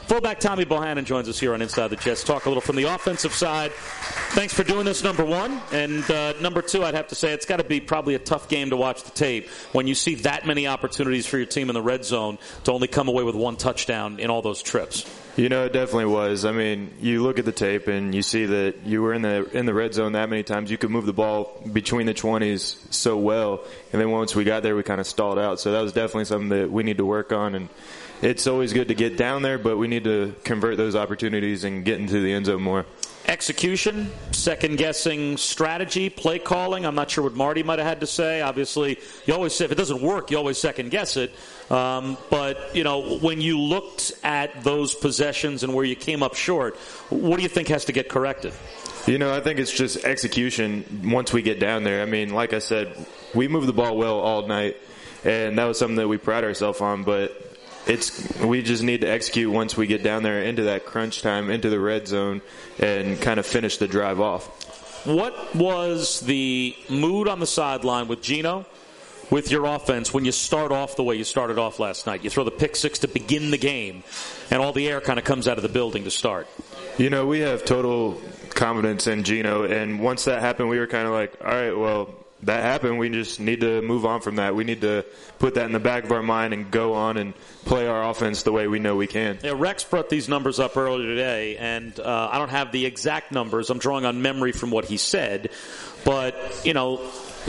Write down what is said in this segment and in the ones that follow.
Fullback Tommy Bohannon joins us here on Inside the Jets. Talk a little from the offensive side. Thanks for doing this, number one. And number two, I'd have to say it's got to be probably a tough game to watch the tape when you see that many opportunities for your team in the red zone to only come away with one touchdown in all those trips. You know, it definitely was. I mean, you look at the tape and you see that you were in the red zone that many times. You could move the ball between the 20s so well. And then once we got there, we kind of stalled out. So that was definitely something that we need to work on. And it's always good to get down there, but we need to convert those opportunities and get into the end zone more. Execution, second-guessing strategy, play calling. I'm not sure what Marty might have had to say. Obviously, you always say if it doesn't work, you always second-guess it. But, you know, when you looked at those possessions and where you came up short, what do you think has to get corrected? You know, I think it's just execution once we get down there. I mean, like I said, we moved the ball well all night, and that was something that we pride ourselves on, but we just need to execute once we get down there into that crunch time, into the red zone, and kind of finish the drive off. What was the mood on the sideline with Geno, with your offense, when you start off the way you started off last night? You throw the pick six to begin the game, and all the air kind of comes out of the building to start. You know, we have total confidence in Geno, and once that happened, we were kind of like, all right, well, that happened. We just need to move on from that. We need to put that in the back of our mind and go on and play our offense the way we know we can. Yeah, Rex brought these numbers up earlier today, and I don't have the exact numbers. I'm drawing on memory from what he said. But, you know,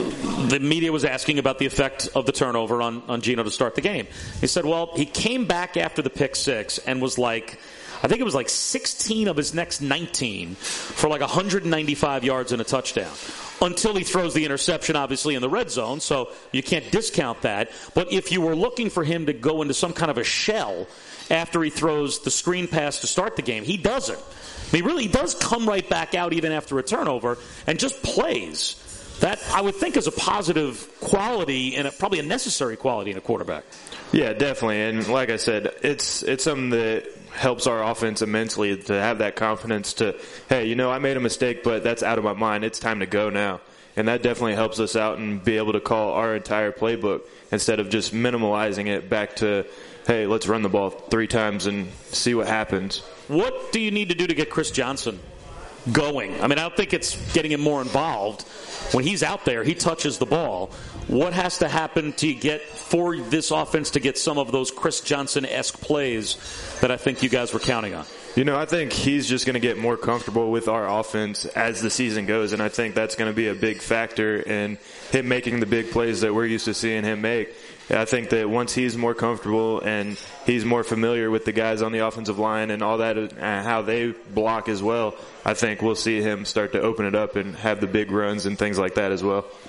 the media was asking about the effect of the turnover on Geno to start the game. He said, well, he came back after the pick six and was like, I think it was like 16 of his next 19 for like 195 yards and a touchdown. Until he throws the interception, obviously, in the red zone, so you can't discount that. But if you were looking for him to go into some kind of a shell after he throws the screen pass to start the game, he doesn't. I mean, really, he does come right back out even after a turnover and just plays. That, I would think, is a positive quality and probably a necessary quality in a quarterback. Yeah, definitely. And like I said, it's something that helps our offense immensely to have that confidence to, hey, you know, I made a mistake, but that's out of my mind. It's time to go now. And that definitely helps us out and be able to call our entire playbook instead of just minimalizing it back to, hey, let's run the ball 3 times and see what happens. What do you need to do to get Chris Johnson going? I mean, I don't think it's getting him more involved. When he's out there, he touches the ball. What has to happen for this offense to get some of those Chris Johnson-esque plays that I think you guys were counting on? You know, I think he's just going to get more comfortable with our offense as the season goes, and I think that's going to be a big factor in him making the big plays that we're used to seeing him make. I think that once he's more comfortable and he's more familiar with the guys on the offensive line and all that, and how they block as well, I think we'll see him start to open it up and have the big runs and things like that as well.